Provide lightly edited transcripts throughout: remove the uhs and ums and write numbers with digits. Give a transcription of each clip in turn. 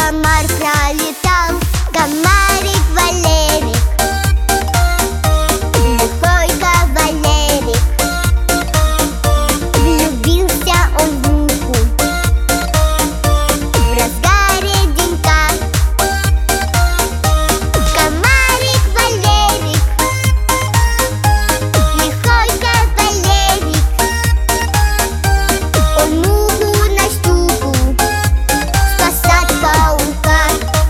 комар пролетал, комарик Валерик, лихой кавалерик. Влюбился он в муху в разгаре денька. Комарик Валерик, лихой кавалерик, он муху на штуку спасать паука.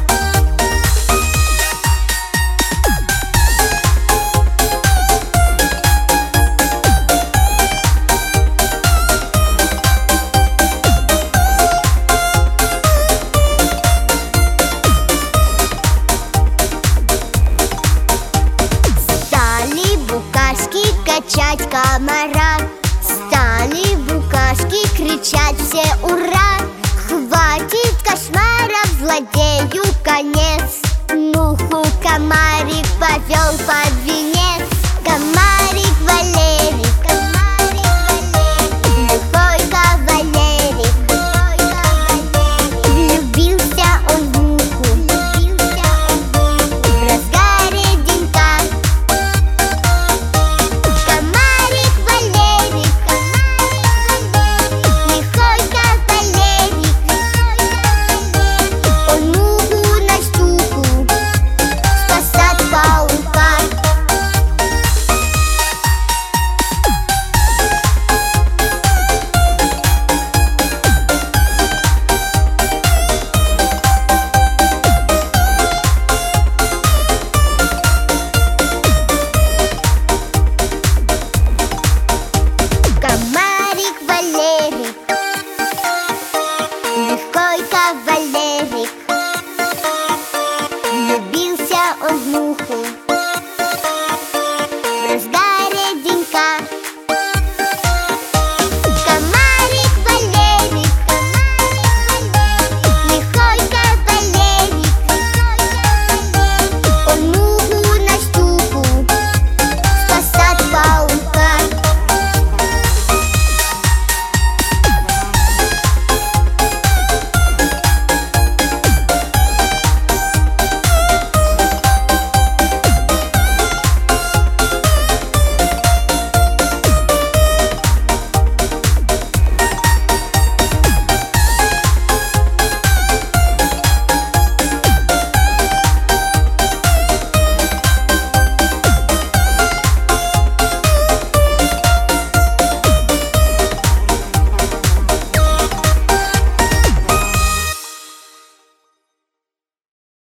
Стали букашки качать комара, стали букашки кричать все ура. Хватит кошмаров, злодею конец, муху комарик повел под венец.